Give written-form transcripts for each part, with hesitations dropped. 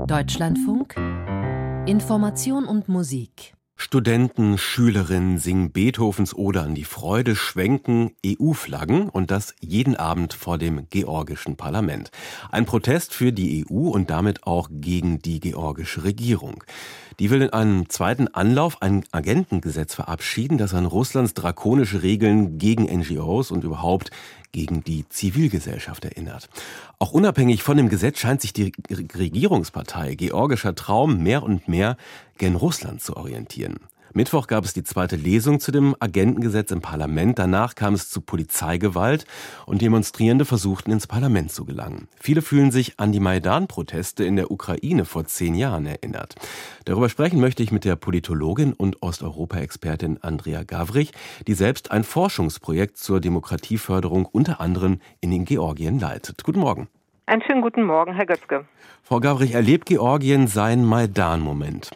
Deutschlandfunk Information und Musik. Studenten, Schülerinnen singen Beethovens Ode an die Freude, schwenken EU-Flaggen und das jeden Abend vor dem georgischen Parlament. Ein Protest für die EU und damit auch gegen die georgische Regierung. Die will in einem zweiten Anlauf ein Agentengesetz verabschieden, das an Russlands drakonische Regeln gegen NGOs und überhaupt gegen die Zivilgesellschaft erinnert. Auch unabhängig von dem Gesetz scheint sich die Regierungspartei Georgischer Traum mehr und mehr gen Russland zu orientieren. Mittwoch gab es die zweite Lesung zu dem Agentengesetz im Parlament. Danach kam es zu Polizeigewalt und Demonstrierende versuchten ins Parlament zu gelangen. Viele fühlen sich an die Maidan-Proteste in der Ukraine vor 10 Jahren erinnert. Darüber sprechen möchte ich mit der Politologin und Osteuropa-Expertin Andrea Gawrich, die selbst ein Forschungsprojekt zur Demokratieförderung unter anderem in Georgien leitet. Guten Morgen. Einen schönen guten Morgen, Herr Götzke. Frau Gawrich, erlebt Georgien seinen Maidan-Moment?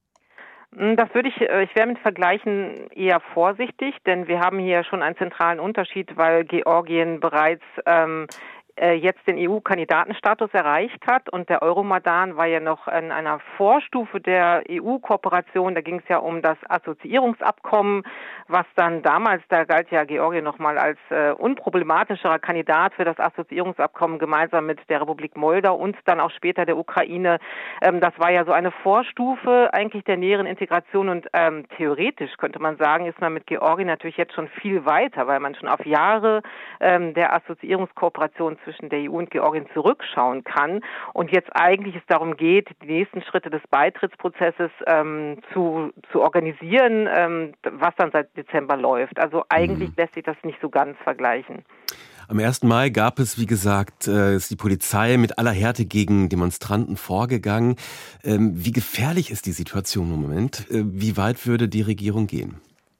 Das ich wäre mit Vergleichen eher vorsichtig, denn wir haben hier schon einen zentralen Unterschied, weil Georgien bereits jetzt den EU-Kandidatenstatus erreicht hat und der Euromaidan war ja noch in einer Vorstufe der EU-Kooperation. Da ging es ja um das Assoziierungsabkommen, was dann damals, da galt ja Georgien nochmal als unproblematischerer Kandidat für das Assoziierungsabkommen gemeinsam mit der Republik Moldau und dann auch später der Ukraine. Das war ja so eine Vorstufe eigentlich der näheren Integration und theoretisch könnte man sagen, ist man mit Georgien natürlich jetzt schon viel weiter, weil man schon auf Jahre der Assoziierungskooperation zwischen der EU und Georgien zurückschauen kann und jetzt eigentlich es darum geht, die nächsten Schritte des Beitrittsprozesses zu organisieren, was dann seit Dezember läuft. Also eigentlich lässt sich das nicht so ganz vergleichen. Am 1. Mai gab es, wie gesagt, ist die Polizei mit aller Härte gegen Demonstranten vorgegangen. Wie gefährlich ist die Situation im Moment? Wie weit würde die Regierung gehen?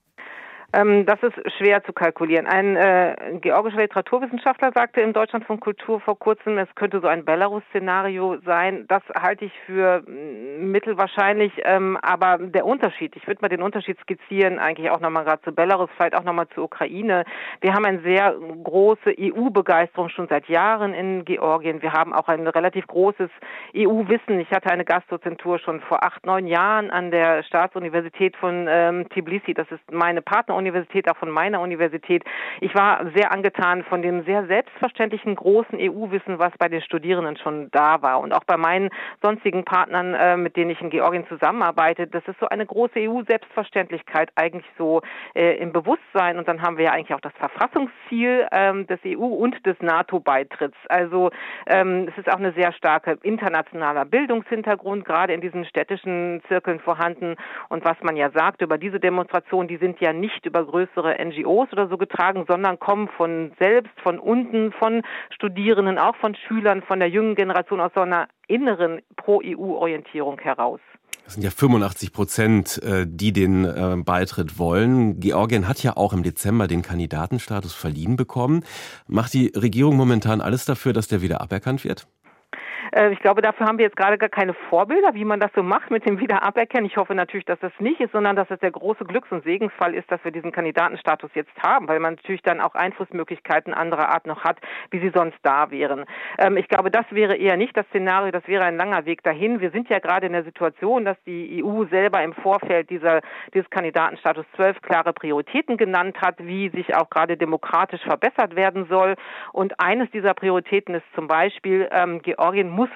Das ist schwer zu kalkulieren. Ein georgischer Literaturwissenschaftler sagte im Deutschlandfunk Kultur vor kurzem, es könnte so ein Belarus-Szenario sein. Das halte ich für mittelwahrscheinlich, aber der Unterschied, ich würde mal den Unterschied skizzieren, eigentlich auch nochmal gerade zu Belarus, vielleicht auch nochmal zur Ukraine. Wir haben eine sehr große EU-Begeisterung schon seit Jahren in Georgien. Wir haben auch ein relativ großes EU-Wissen. Ich hatte eine Gastdozentur schon vor 8, 9 Jahren an der Staatsuniversität von Tbilisi. Das ist meine Partneruniversität, auch von meiner Universität. Ich war sehr angetan von dem sehr selbstverständlichen großen EU-Wissen, was bei den Studierenden schon da war. Und auch bei meinen sonstigen Partnern, mit denen ich in Georgien zusammenarbeite, das ist so eine große EU-Selbstverständlichkeit eigentlich so im Bewusstsein. Und dann haben wir ja eigentlich auch das Verfassungsziel des EU- und des NATO-Beitritts. Also es ist auch eine sehr starke internationaler Bildungshintergrund, gerade in diesen städtischen Zirkeln vorhanden. Und was man ja sagt über diese Demonstrationen, die sind ja nicht über größere NGOs oder so getragen, sondern kommen von selbst, von unten, von Studierenden, auch von Schülern, von der jungen Generation aus so einer inneren Pro-EU-Orientierung heraus. Das sind ja 85%, die den Beitritt wollen. Georgien hat ja auch im Dezember den Kandidatenstatus verliehen bekommen. Macht die Regierung momentan alles dafür, dass der wieder aberkannt wird? Ich glaube, dafür haben wir jetzt gerade gar keine Vorbilder, wie man das so macht mit dem Wiederaberkennen. Ich hoffe natürlich, dass das nicht ist, sondern dass es der große Glücks- und Segensfall ist, dass wir diesen Kandidatenstatus jetzt haben, weil man natürlich dann auch Einflussmöglichkeiten anderer Art noch hat, wie sie sonst da wären. Ich glaube, das wäre eher nicht das Szenario, das wäre ein langer Weg dahin. Wir sind ja gerade in der Situation, dass die EU selber im Vorfeld dieses Kandidatenstatus 12 klare Prioritäten genannt hat, wie sich auch gerade demokratisch verbessert werden soll. Und eines dieser Prioritäten ist zum Beispiel, Georgien muss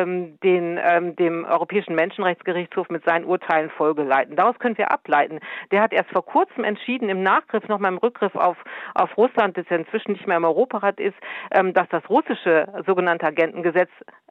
dem Europäischen Menschenrechtsgerichtshof mit seinen Urteilen Folge leiten. Daraus können wir ableiten. Der hat erst vor kurzem entschieden, im Nachgriff, nochmal im Rückgriff auf Russland, das ja inzwischen nicht mehr im Europarat ist, dass das russische sogenannte Agentengesetz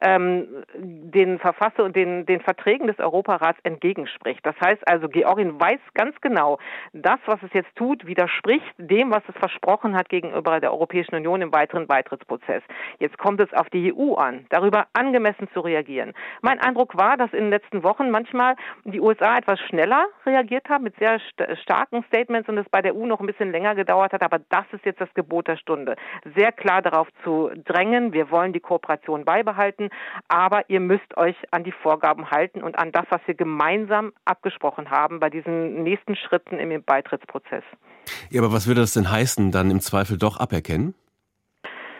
den Verfasser und den Verträgen des Europarats entgegenspricht. Das heißt also, Georgien weiß ganz genau, das, was es jetzt tut, widerspricht dem, was es versprochen hat gegenüber der Europäischen Union im weiteren Beitrittsprozess. Jetzt kommt es auf die EU an, darüber angemessen zu reagieren. Mein Eindruck war, dass in den letzten Wochen manchmal die USA etwas schneller reagiert haben mit sehr starken Statements und es bei der EU noch ein bisschen länger gedauert hat, aber das ist jetzt das Gebot der Stunde. Sehr klar darauf zu drängen, wir wollen die Kooperation beibehalten, aber ihr müsst euch an die Vorgaben halten und an das, was wir gemeinsam abgesprochen haben bei diesen nächsten Schritten im Beitrittsprozess. Ja, aber was würde das denn heißen, dann im Zweifel doch aberkennen?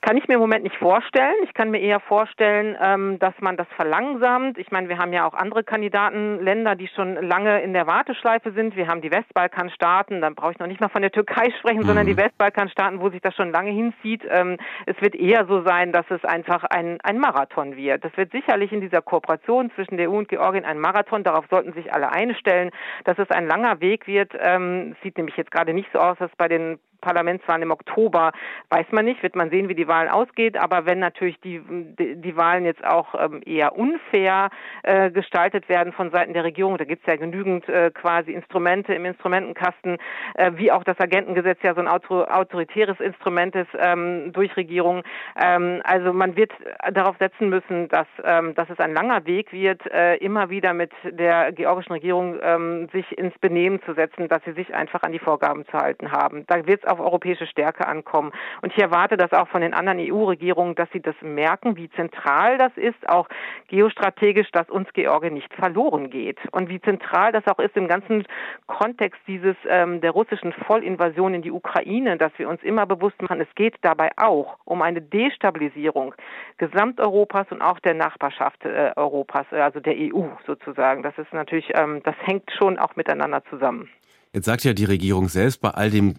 Kann ich mir im Moment nicht vorstellen. Ich kann mir eher vorstellen, dass man das verlangsamt. Ich meine, wir haben ja auch andere Kandidatenländer, die schon lange in der Warteschleife sind. Wir haben die Westbalkanstaaten, dann brauche ich noch nicht mal von der Türkei sprechen, sondern die Westbalkanstaaten, wo sich das schon lange hinzieht. Es wird eher so sein, dass es einfach ein Marathon wird. Das wird sicherlich in dieser Kooperation zwischen der EU und Georgien ein Marathon. Darauf sollten sich alle einstellen, dass es ein langer Weg wird. Es sieht nämlich jetzt gerade nicht so aus, dass bei den Parlamentswahlen im Oktober, weiß man nicht, wird man sehen, wie die Wahlen ausgeht, aber wenn natürlich die Wahlen jetzt auch eher unfair gestaltet werden von Seiten der Regierung, da gibt es ja genügend quasi Instrumente im Instrumentenkasten, wie auch das Agentengesetz ja so ein autoritäres Instrument ist durch Regierungen. Also man wird darauf setzen müssen, dass es ein langer Weg wird, immer wieder mit der georgischen Regierung sich ins Benehmen zu setzen, dass sie sich einfach an die Vorgaben zu halten haben. Da wird es auf europäische Stärke ankommen. Und ich erwarte das auch von den anderen EU-Regierungen, dass sie das merken, wie zentral das ist, auch geostrategisch, dass uns Georgien nicht verloren geht. Und wie zentral das auch ist im ganzen Kontext der russischen Vollinvasion in die Ukraine, dass wir uns immer bewusst machen, es geht dabei auch um eine Destabilisierung Gesamteuropas und auch der Nachbarschaft Europas, also der EU sozusagen. Das ist natürlich, das hängt schon auch miteinander zusammen. Jetzt sagt ja die Regierung selbst, bei all dem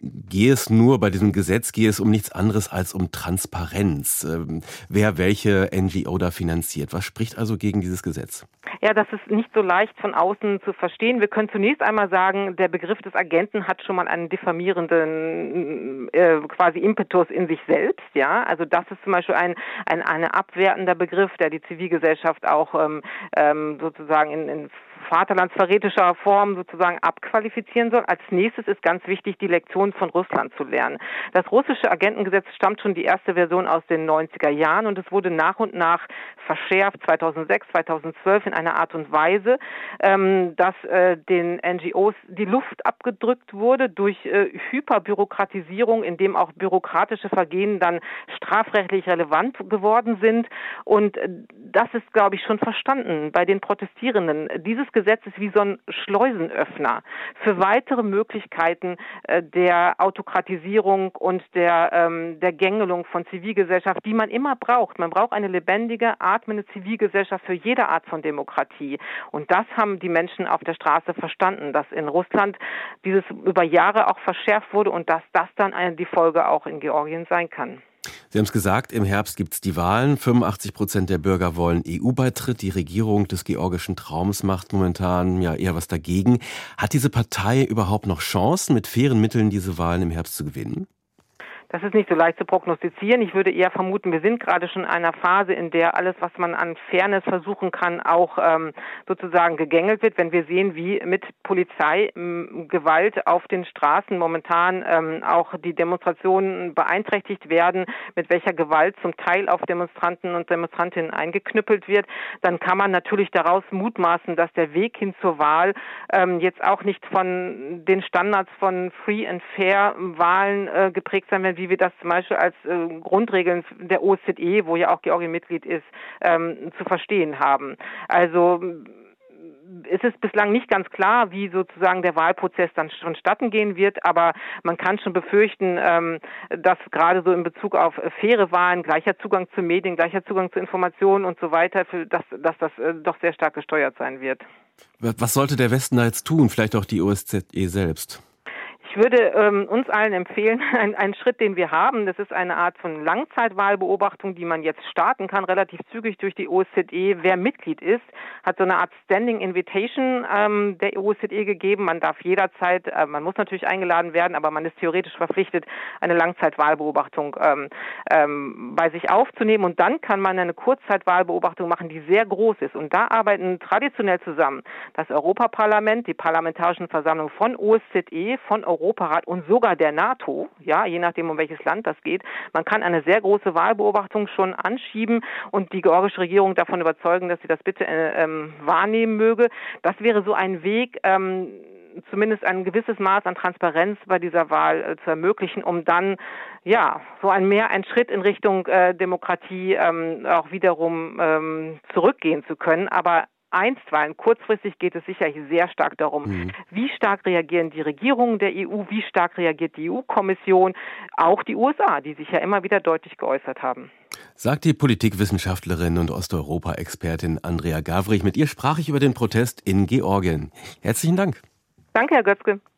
bei diesem Gesetz gehe es um nichts anderes als um Transparenz. Wer welche NGO da finanziert. Was spricht also gegen dieses Gesetz? Ja, das ist nicht so leicht von außen zu verstehen. Wir können zunächst einmal sagen, der Begriff des Agenten hat schon mal einen diffamierenden quasi Impetus in sich selbst. Ja, also das ist zum Beispiel ein abwertender Begriff, der die Zivilgesellschaft auch sozusagen in vaterlandsverrätischer Form sozusagen abqualifizieren soll. Als nächstes ist ganz wichtig, die Lektion von Russland zu lernen. Das russische Agentengesetz stammt schon die erste Version aus den 90er Jahren und es wurde nach und nach verschärft 2006, 2012 in einer Art und Weise, dass den NGOs die Luft abgedrückt wurde durch Hyperbürokratisierung, indem auch bürokratische Vergehen dann strafrechtlich relevant geworden sind. Und das ist, glaube ich, schon verstanden bei den Protestierenden. Dieses Gesetz ist wie so ein Schleusenöffner für weitere Möglichkeiten der Autokratisierung und der Gängelung von Zivilgesellschaft, die man immer braucht. Man braucht eine lebendige, atmende Zivilgesellschaft für jede Art von Demokratie. Und das haben die Menschen auf der Straße verstanden, dass in Russland dieses über Jahre auch verschärft wurde und dass das dann die Folge auch in Georgien sein kann. Sie haben es gesagt, im Herbst gibt es die Wahlen. 85% der Bürger wollen EU-Beitritt. Die Regierung des georgischen Traums macht momentan ja eher was dagegen. Hat diese Partei überhaupt noch Chancen, mit fairen Mitteln diese Wahlen im Herbst zu gewinnen? Das ist nicht so leicht zu prognostizieren. Ich würde eher vermuten, wir sind gerade schon in einer Phase, in der alles, was man an Fairness versuchen kann, auch sozusagen gegängelt wird. Wenn wir sehen, wie mit Polizeigewalt auf den Straßen momentan auch die Demonstrationen beeinträchtigt werden, mit welcher Gewalt zum Teil auf Demonstranten und Demonstrantinnen eingeknüppelt wird, dann kann man natürlich daraus mutmaßen, dass der Weg hin zur Wahl jetzt auch nicht von den Standards von Free and Fair Wahlen geprägt sein wird, wie wir das zum Beispiel als Grundregeln der OSZE, wo ja auch Georgien Mitglied ist, zu verstehen haben. Also es ist bislang nicht ganz klar, wie sozusagen der Wahlprozess dann vonstatten gehen wird, aber man kann schon befürchten, dass gerade so in Bezug auf faire Wahlen, gleicher Zugang zu Medien, gleicher Zugang zu Informationen und so weiter, dass das doch sehr stark gesteuert sein wird. Was sollte der Westen da jetzt tun? Vielleicht auch die OSZE selbst? Ich würde uns allen empfehlen, einen Schritt, den wir haben, das ist eine Art von Langzeitwahlbeobachtung, die man jetzt starten kann, relativ zügig durch die OSZE. Wer Mitglied ist, hat so eine Art Standing Invitation der OSZE gegeben. Man darf jederzeit, man muss natürlich eingeladen werden, aber man ist theoretisch verpflichtet, eine Langzeitwahlbeobachtung bei sich aufzunehmen. Und dann kann man eine Kurzzeitwahlbeobachtung machen, die sehr groß ist. Und da arbeiten traditionell zusammen das Europaparlament, die Parlamentarischen Versammlungen von OSZE, von Europarat und sogar der NATO, ja, je nachdem, um welches Land das geht. Man kann eine sehr große Wahlbeobachtung schon anschieben und die georgische Regierung davon überzeugen, dass sie das bitte wahrnehmen möge. Das wäre so ein Weg, zumindest ein gewisses Maß an Transparenz bei dieser Wahl zu ermöglichen, um dann ja so ein Schritt in Richtung Demokratie auch wiederum zurückgehen zu können. Aber Einstweilen. Kurzfristig geht es sicherlich sehr stark darum, wie stark reagieren die Regierungen der EU, wie stark reagiert die EU-Kommission, auch die USA, die sich ja immer wieder deutlich geäußert haben. Sagt die Politikwissenschaftlerin und Osteuropa-Expertin Andrea Gawrich. Mit ihr sprach ich über den Protest in Georgien. Herzlichen Dank. Danke, Herr Götzke.